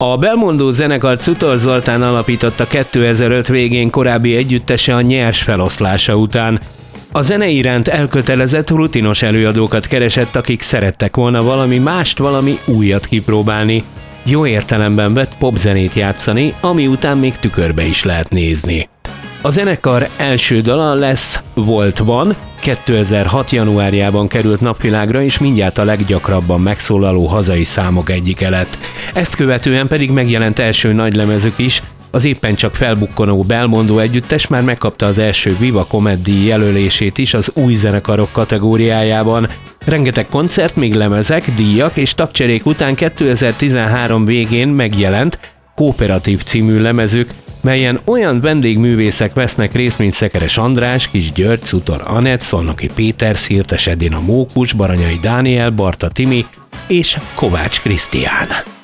A Belmondó zenekar Czutor Zoltán alapította 2005 végén korábbi együttese a Nyers feloszlása után. A zene iránt elkötelezett, rutinos előadókat keresett, akik szerettek volna valami mást, valami újat kipróbálni. Jó értelemben vett popzenét játszani, ami után még tükörbe is lehet nézni. A zenekar első dala Van 2006. januárjában került napvilágra, és mindjárt a leggyakrabban megszólaló hazai számok egyike lett. Ezt követően pedig megjelent első nagylemezük is, az éppen csak felbukkanó Belmondó együttes már megkapta az első Viva Comedy jelölését is az új zenekarok kategóriájában. Rengeteg koncert, még lemezek, díjak és tagcserék után 2013 végén megjelent Kooperatív című lemezük, melyen olyan vendégművészek vesznek részt, mint Szekeres András, Kis György, Czutor Anett, Szolnoki Péter, Szirtes Edina Mókus, Baranyai Dániel, Barta Timi és Kovács Krisztián.